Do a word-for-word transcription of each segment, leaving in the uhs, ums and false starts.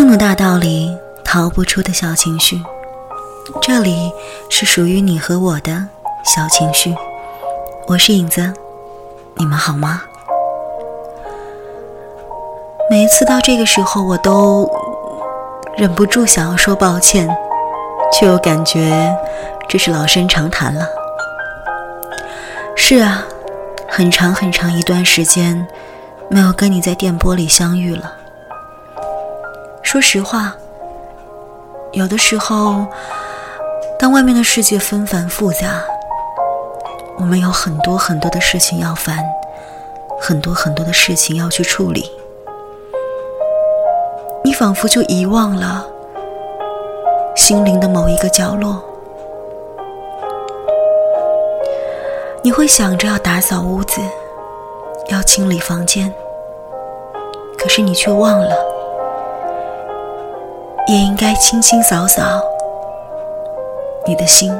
么大道理逃不出的小情绪，这里是属于你和我的小情绪。我是影子，你们好吗？每一次到这个时候，我都忍不住想要说抱歉，却又感觉这是老生常谈了。是啊，很长很长一段时间没有跟你在电波里相遇了。说实话，有的时候当外面的世界纷繁复杂，我们有很多很多的事情要烦，很多很多的事情要去处理，你仿佛就遗忘了心灵的某一个角落。你会想着要打扫屋子，要清理房间，可是你却忘了也应该清清扫扫你的心。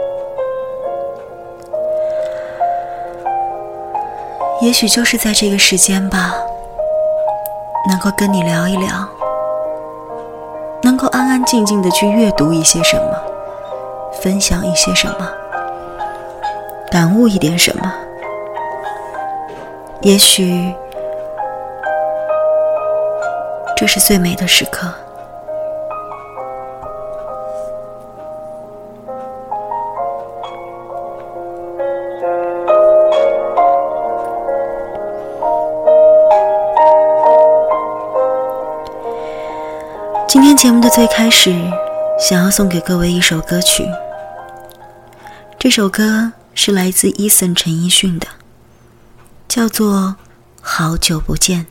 也许就是在这个时间吧，能够跟你聊一聊，能够安安静静地去阅读一些什么，分享一些什么，感悟一点什么。也许这是最美的时刻。今天节目的最开始，想要送给各位一首歌曲。这首歌是来自 Eason 陈奕迅的，叫做《好久不见》。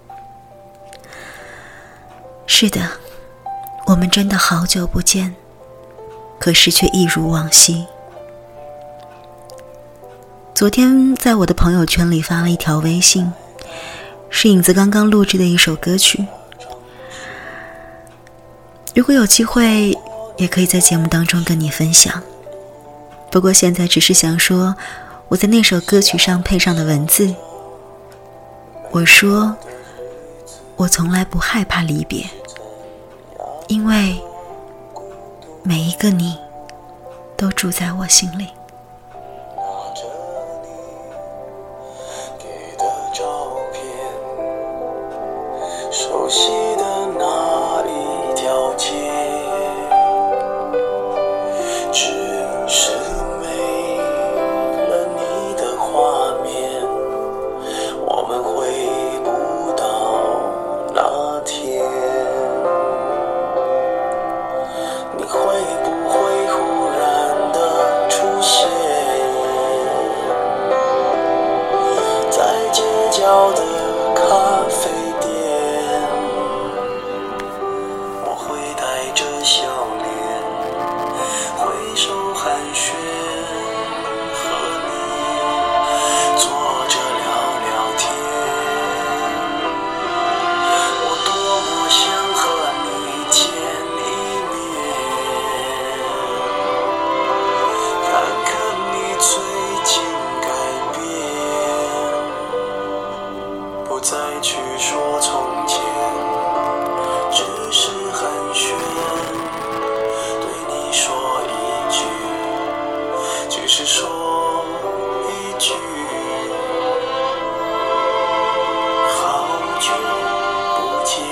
是的，我们真的好久不见，可是却一如往昔。昨天在我的朋友圈里发了一条微信，是影子刚刚录制的一首歌曲。如果有机会，也可以在节目当中跟你分享。不过现在只是想说，我在那首歌曲上配上的文字。我说，我从来不害怕离别，因为每一个你都住在我心里。 拿着你给的照片，熟悉的那一条街，只是没了你的画面，我们回不到那天。你会不会忽然的出现在街角的咖啡店？我会带着笑脸挥手寒暄，和你坐着聊聊天。我多么想和你见一面，看看你最近改变，不再去说从前，只是寒暄，对你说一句，只是说一句，好久不见。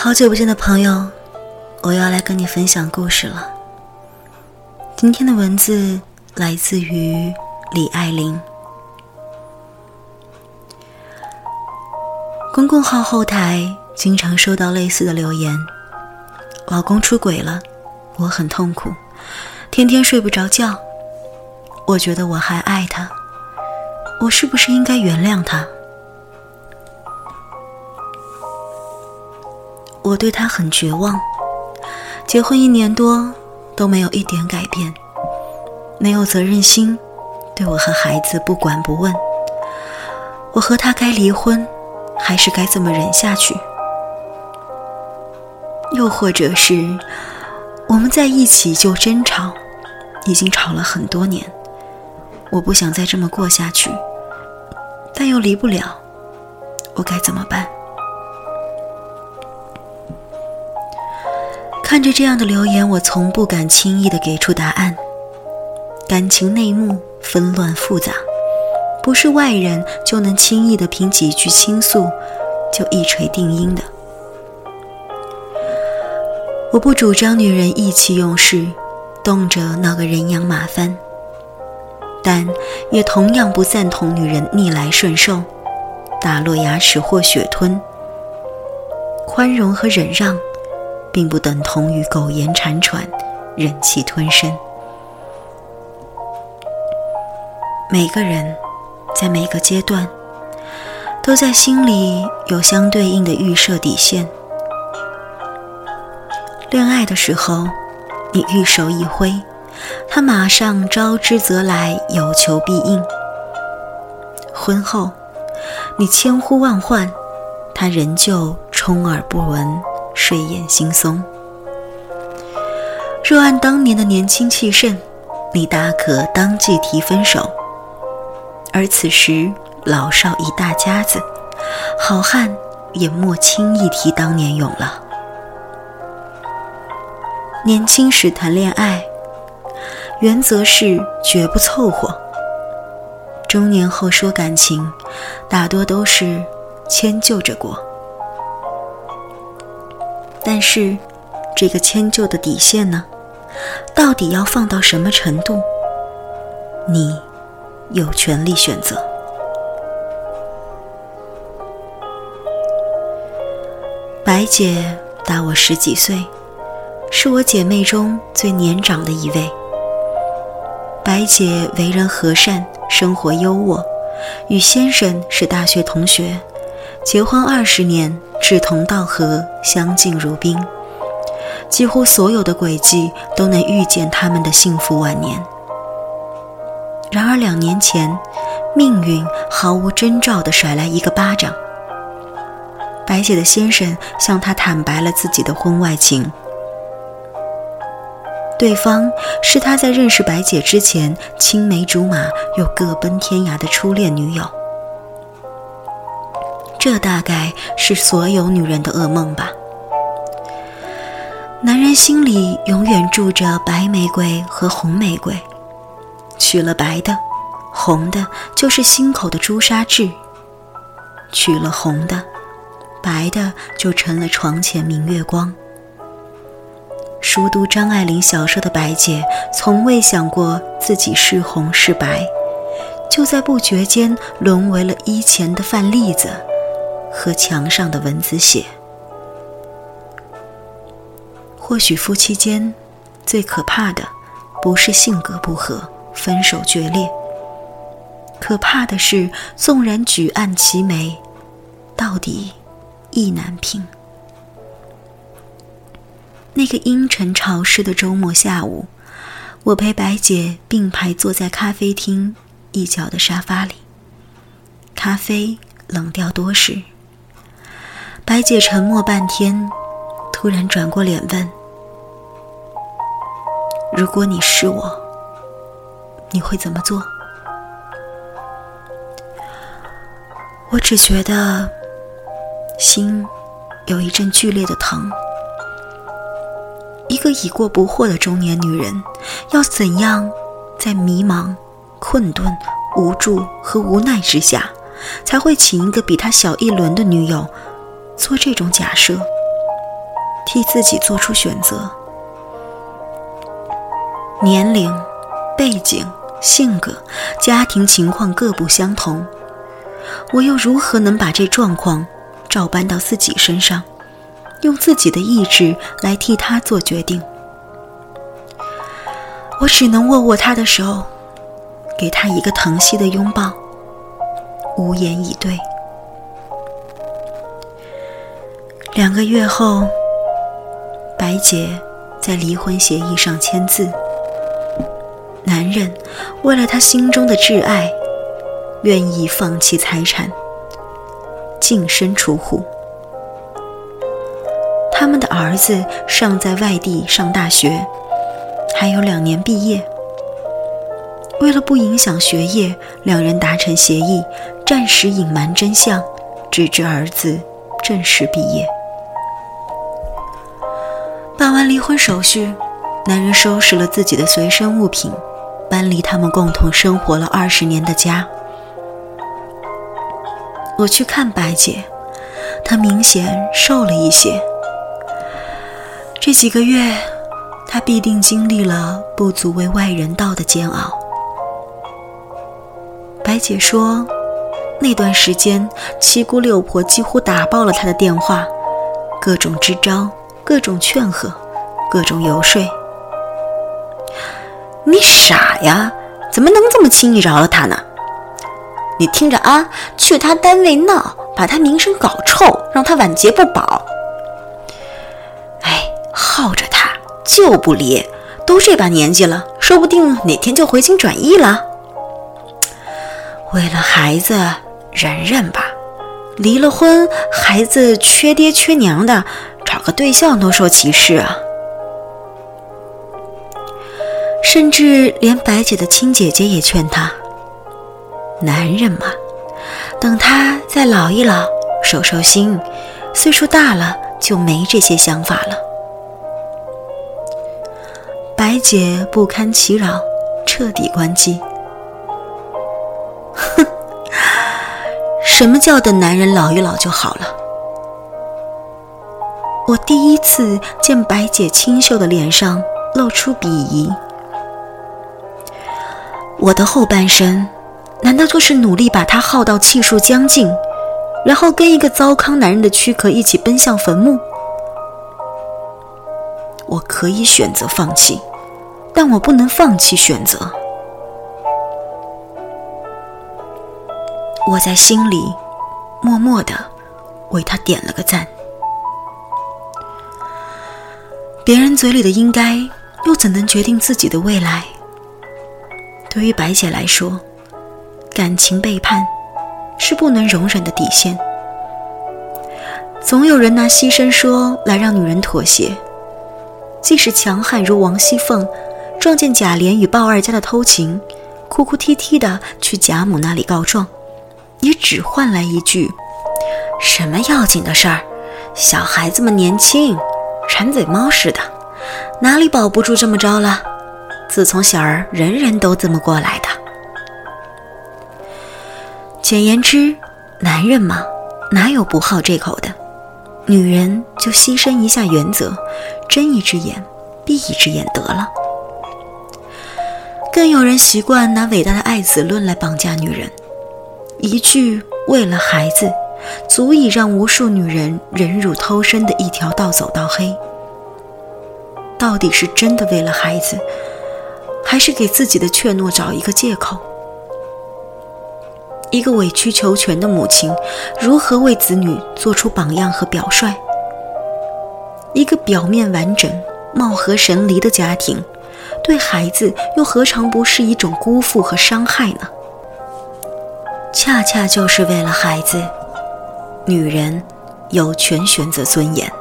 好久不见的朋友，我要来跟你分享故事了。今天的文字来自于李爱玲。公共号后台经常收到类似的留言，老公出轨了，我很痛苦，天天睡不着觉，我觉得我还爱他，我是不是应该原谅他？我对他很绝望，结婚一年多都没有一点改变，没有责任心，对我和孩子不管不问。我和他该离婚，还是该这么忍下去？又或者是我们在一起就争吵，已经吵了很多年，我不想再这么过下去，但又离不了，我该怎么办？看着这样的留言，我从不敢轻易地给出答案。感情内幕纷乱复杂，不是外人就能轻易地凭几句倾诉就一锤定音的。我不主张女人意气用事，动辄闹个人仰马翻，但也同样不赞同女人逆来顺受，打落牙齿或血吞。宽容和忍让并不等同于苟延残喘，忍气吞声。每个人在每个阶段都在心里有相对应的预设底线。恋爱的时候，你玉手一挥，他马上招之则来，有求必应。婚后，你千呼万唤，他仍旧充耳不闻，睡眼惺忪。若按当年的年轻气盛，你大可当即提分手，而此时老少一大家子，好汉也莫轻易提当年勇了。年轻时谈恋爱，原则是绝不凑合，中年后说感情，大多都是迁就着过。但是这个迁就的底线呢，到底要放到什么程度，你有权利选择。白姐大我十几岁，是我姐妹中最年长的一位。白姐为人和善，生活优渥，与先生是大学同学，结婚二十年，志同道合，相敬如宾，几乎所有的轨迹都能预见他们的幸福晚年。然而两年前，命运毫无征兆地甩来一个巴掌。白姐的先生向她坦白了自己的婚外情，对方是他在认识白姐之前青梅竹马又各奔天涯的初恋女友。这大概是所有女人的噩梦吧。男人心里永远住着白玫瑰和红玫瑰，娶了白的，红的就是心口的朱砂痣；娶了红的，白的就成了床前明月光。熟读张爱玲小说的白姐，从未想过自己是红是白，就在不觉间沦为了衣前的饭粒子和墙上的蚊子血。或许夫妻间最可怕的不是性格不合，分手决裂，可怕的是纵然举案齐眉，到底意难平。那个阴沉潮湿的周末下午，我陪白姐并排坐在咖啡厅一角的沙发里，咖啡冷掉多时。白姐沉默半天，突然转过脸问：如果你是我，你会怎么做？我只觉得心有一阵剧烈的疼。一个已过不惑的中年女人，要怎样在迷茫、困顿、无助和无奈之下，才会请一个比她小一轮的女友做这种假设？ 替自己做出选择。年龄、背景、性格、家庭情况各不相同，我又如何能把这状况照搬到自己身上，用自己的意志来替他做决定？我只能握握他的手，给他一个疼惜的拥抱，无言以对。两个月后，白姐在离婚协议上签字。男人为了他心中的挚爱，愿意放弃财产，净身出户。他们的儿子尚在外地上大学，还有两年毕业。为了不影响学业，两人达成协议，暂时隐瞒真相，直至儿子正式毕业。办完离婚手续，男人收拾了自己的随身物品，搬离他们共同生活了二十年的家。我去看白姐，她明显瘦了一些。这几个月，她必定经历了不足为外人道的煎熬。白姐说，那段时间七姑六婆几乎打爆了她的电话，各种支招，各种劝和，各种游说。 你傻呀，怎么能这么轻易饶了他呢？你听着啊，去他单位闹，把他名声搞臭，让他晚节不保。哎，耗着他就不离，都这把年纪了，说不定哪天就回心转意了。为了孩子，忍忍吧。离了婚，孩子缺爹缺娘的，找个对象都受歧视啊。 甚至连白姐的亲姐姐也劝她，男人嘛，等他再老一老，收收心，岁数大了就没这些想法了。白姐不堪其扰，彻底关机。哼，什么叫等男人老一老就好了？我第一次见白姐清秀的脸上露出鄙夷。我的后半生难道就是努力把他耗到气数将尽，然后跟一个糟糠男人的躯壳一起奔向坟墓？我可以选择放弃，但我不能放弃选择。我在心里默默地为他点了个赞。别人嘴里的应该，又怎能决定自己的未来？对于白姐来说，感情背叛是不能容忍的底线。总有人拿牺牲说来让女人妥协，即使强悍如王熙凤，撞见贾琏与鲍二家的偷情，哭哭啼啼的去贾母那里告状，也只换来一句：什么要紧的事儿，小孩子们年轻，馋嘴猫似的，哪里保不住这么着了？自从小儿人人都这么过来的。简言之，男人嘛，哪有不好这口的？女人就牺牲一下原则，睁一只眼闭一只眼得了。更有人习惯拿伟大的爱子论来绑架女人，一句为了孩子，足以让无数女人忍辱偷生的一条道走到黑。到底是真的为了孩子，还是给自己的怯懦找一个借口？一个委曲求全的母亲，如何为子女做出榜样和表率？一个表面完整、貌合神离的家庭，对孩子又何尝不是一种辜负和伤害呢？恰恰就是为了孩子，女人有权选择尊严。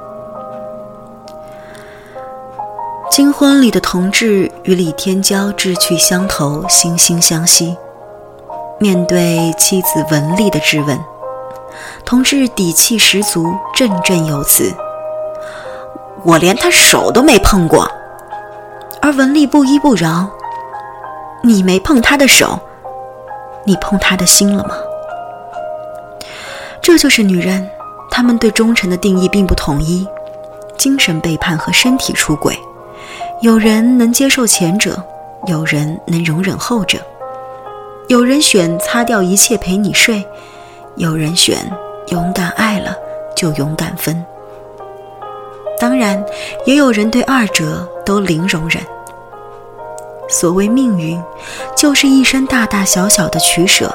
金婚里的同志与李天骄志趣相投，惺惺相惜。面对妻子文丽的质问，同志底气十足，振振有词：我连他手都没碰过。而文丽不依不饶：你没碰他的手，你碰他的心了吗？这就是女人，她们对忠诚的定义并不统一。 精神背叛和身体出轨，有人能接受前者，有人能容忍后者，有人选擦掉一切陪你睡，有人选勇敢爱了就勇敢分。当然，也有人对二者都零容忍。所谓命运，就是一生大大小小的取舍。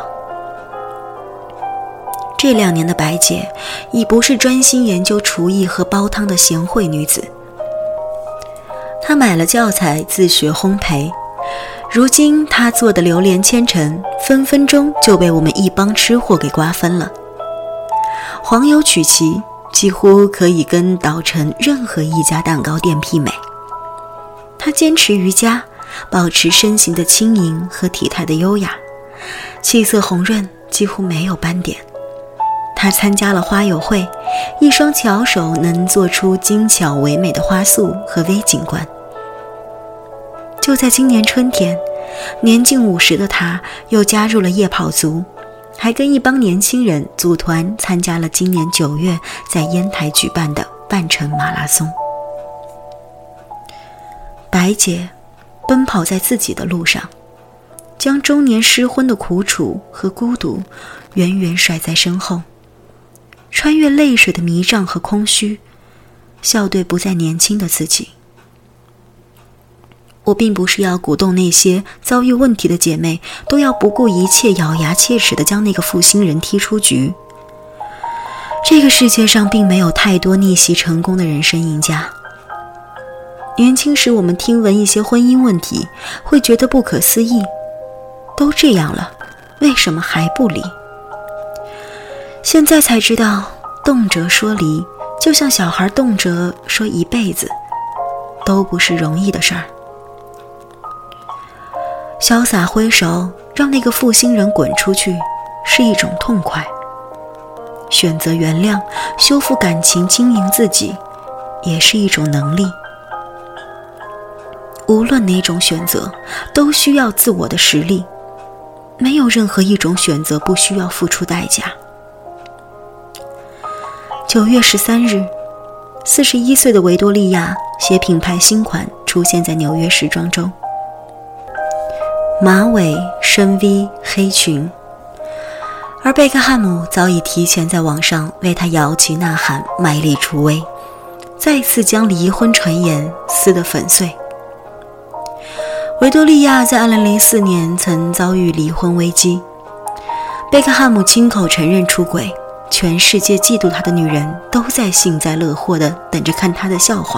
这两年的白姐已不是专心研究厨艺和煲汤的贤惠女子，她买了教材自学烘焙，如今她做的榴莲千层分分钟就被我们一帮吃货给瓜分了。黄油曲奇几乎可以跟捣成任何一家蛋糕店媲美。她坚持瑜伽，保持身形的轻盈和体态的优雅，气色红润，几乎没有斑点。她参加了花友会，一双巧手能做出精巧唯美的花束和微景观。就在今年春天，年近五十的她又加入了夜跑族，还跟一帮年轻人组团参加了今年九月在烟台举办的半程马拉松。白姐奔跑在自己的路上，将中年失婚的苦楚和孤独远远甩在身后，穿越泪水的迷障和空虚，笑对不再年轻的自己。我并不是要鼓动那些遭遇问题的姐妹都要不顾一切咬牙切齿地将那个负心人踢出局。这个世界上并没有太多逆袭成功的人生赢家。年轻时我们听闻一些婚姻问题，会觉得不可思议，都这样了，为什么还不离？现在才知道，动辄说离，就像小孩动辄说一辈子，都不是容易的事儿。潇洒挥手让那个负心人滚出去，是一种痛快；选择原谅，修复感情，经营自己，也是一种能力。无论哪种选择，都需要自我的实力，没有任何一种选择不需要付出代价。九月十三日，四十一岁的维多利亚携品牌新款出现在纽约时装周，马尾、深 V、黑裙，而贝克汉姆早已提前在网上为她摇旗呐喊，卖力助威，再次将离婚传言撕得粉碎。维多利亚在二零零四年曾遭遇离婚危机，贝克汉姆亲口承认出轨，全世界嫉妒他的女人都在幸灾乐祸地等着看他的笑话。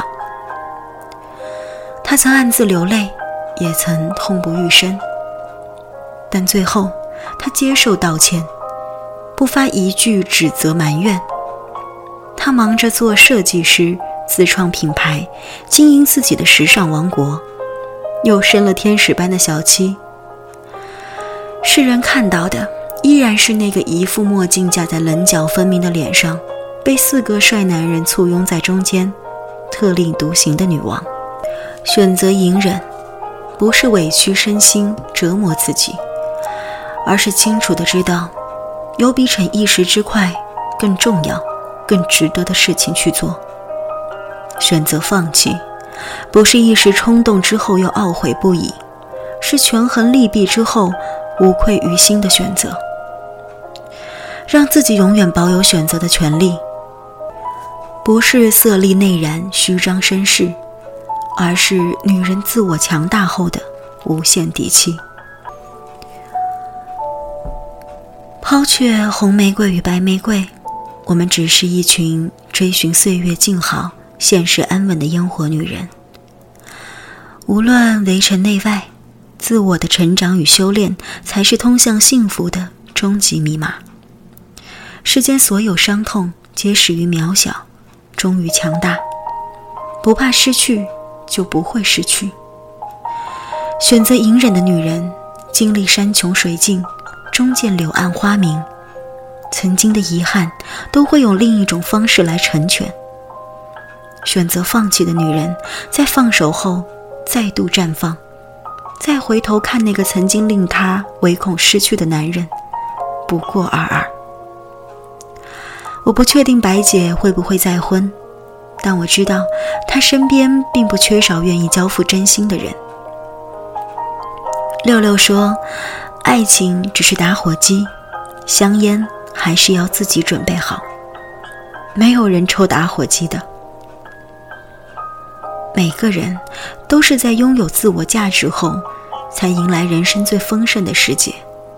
他曾暗自流泪，也曾痛不欲生，但最后他接受道歉，不发一句指责埋怨。他忙着做设计师，自创品牌，经营自己的时尚王国，又生了天使般的小妻。世人看到的依然是那个一副墨镜架在棱角分明的脸上，被四个帅男人簇拥在中间，特立独行的女王。选择隐忍，不是委屈身心折磨自己，而是清楚地知道，有比逞一时之快更重要、更值得的事情去做。选择放弃，不是一时冲动之后又懊悔不已，是权衡利弊之后无愧于心的选择。让自己永远保有选择的权利，不是色厉内荏、虚张声势，而是女人自我强大后的无限底气。抛却红玫瑰与白玫瑰，我们只是一群追寻岁月静好、现实安稳的烟火女人。无论围城内外，自我的成长与修炼才是通向幸福的终极密码。世间所有伤痛皆始于渺小，终于强大。不怕失去，就不会失去。选择隐忍的女人，经历山穷水尽，终见柳暗花明。曾经的遗憾，都会用另一种方式来成全。选择放弃的女人，在放手后再度绽放，再回头看那个曾经令她唯恐失去的男人，不过尔尔。我不确定白姐会不会再婚， 但我知道他身边并不缺少愿意交付真心的人。六六说，爱情只是打火机，香烟还是要自己准备好，没有人抽打火机的。每个人都是在拥有自我价值后，才迎来人生最丰盛的世界。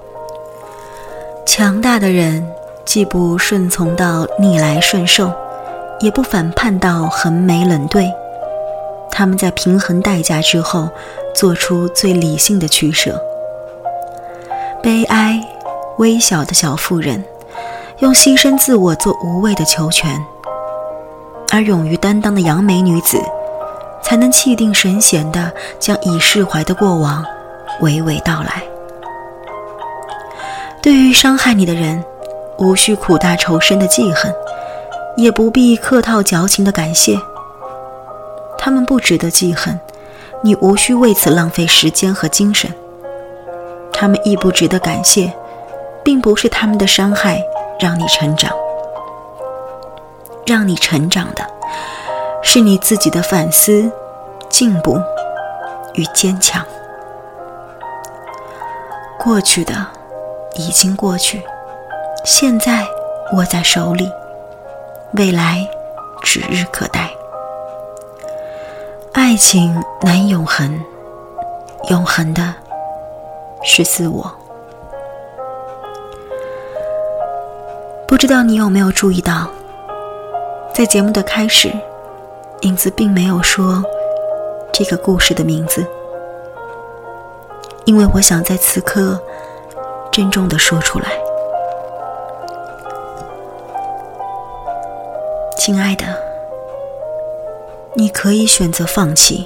强大的人既不顺从到逆来顺受，也不反叛到横眉冷对，他们在平衡代价之后做出最理性的取舍。悲哀微小的小妇人用牺牲自我做无谓的求全，而勇于担当的杨梅女子才能气定神闲地将已释怀的过往娓娓道来。对于伤害你的人，无需苦大仇深的记恨，也不必客套矫情的感谢。他们不值得记恨，你无需为此浪费时间和精神。他们亦不值得感谢，并不是他们的伤害让你成长，让你成长的是你自己的反思、进步与坚强。过去的已经过去，现在握在手里，未来指日可待。爱情难永恒，永恒的是自我。不知道你有没有注意到，在节目的开始，影子并没有说这个故事的名字，因为我想在此刻郑重地说出来。亲爱的，你可以选择放弃，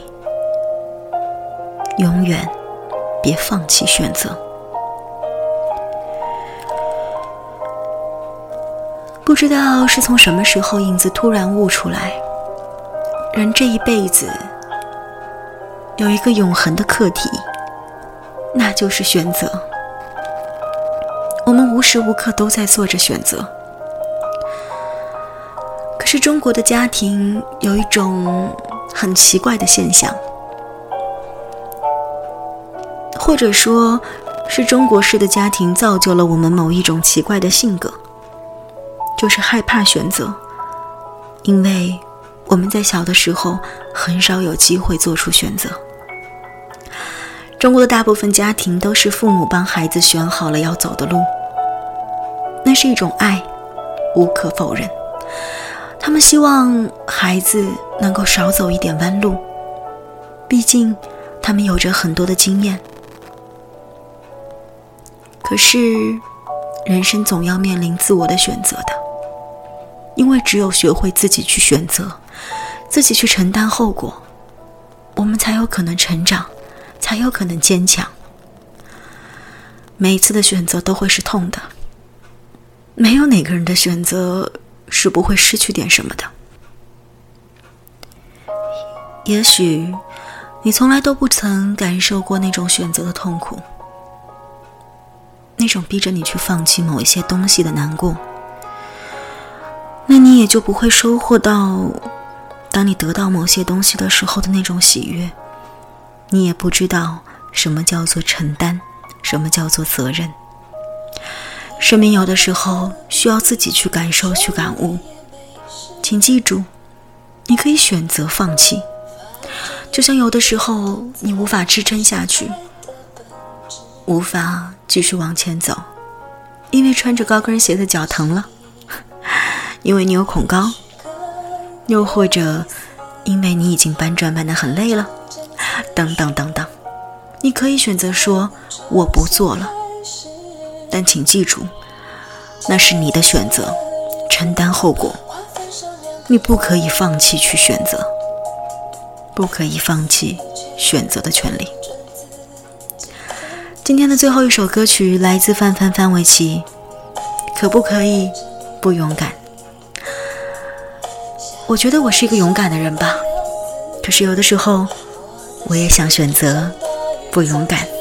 永远别放弃选择。不知道是从什么时候，影子突然悟出来，人这一辈子有一个永恒的课题，那就是选择。我们无时无刻都在做着选择。可是中国的家庭有一种很奇怪的现象，或者说是中国式的家庭造就了我们某一种奇怪的性格，就是害怕选择，因为我们在小的时候很少有机会做出选择。中国的大部分家庭都是父母帮孩子选好了要走的路，那是一种爱，无可否认。他们希望孩子能够少走一点弯路，毕竟他们有着很多的经验。可是人生总要面临自我的选择的，因为只有学会自己去选择，自己去承担后果，我们才有可能成长，才有可能坚强。每一次的选择都会是痛的，没有哪个人的选择是不会失去点什么的。也许你从来都不曾感受过那种选择的痛苦，那种逼着你去放弃某一些东西的难过，那你也就不会收获到当你得到某些东西的时候的那种喜悦。你也不知道什么叫做承担，什么叫做责任。生命有的时候需要自己去感受，去感悟。请记住，你可以选择放弃，就像有的时候你无法支撑下去，无法继续往前走，因为穿着高跟鞋的脚疼了，因为你有恐高，又或者因为你已经搬砖搬得很累了，等等等等。你可以选择说我不做了，但请记住，那是你的选择，承担后果。你不可以放弃去选择，不可以放弃选择的权利。今天的最后一首歌曲来自范范范玮琪，可不可以不勇敢？我觉得我是一个勇敢的人吧，可是有的时候我也想选择不勇敢。